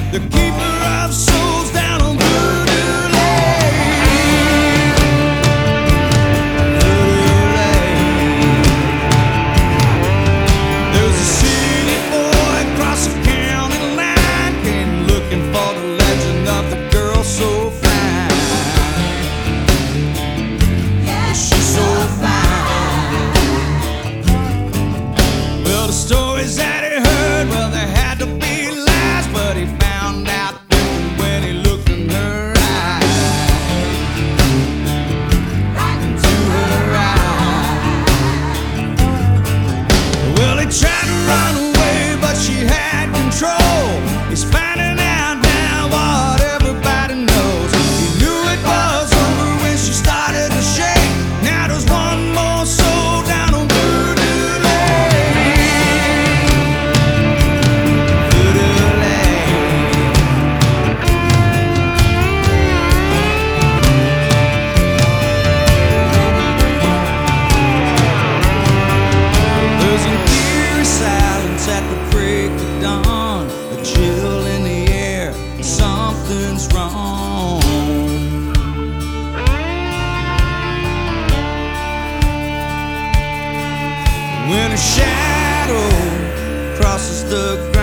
the keeper of souls down on Voodoo Lane. Voodoo Lane. There's a city boy across the county line, came looking for the legend of the girl so fine. Yeah, she's so fine. Well, the stories that he heard, well, they had to be lies, but he found out different when he looked in her eyes. Right into her eyes. Well, he tried to run away, but she had control. He's finding out now what everybody knows. He knew it was over when she started to shake. Now there's one more soul down on Voodoo Lane. Voodoo Lane. There's an eerie silence at the break of dawn, a chill in the air, something's wrong. When a shadow crosses the ground,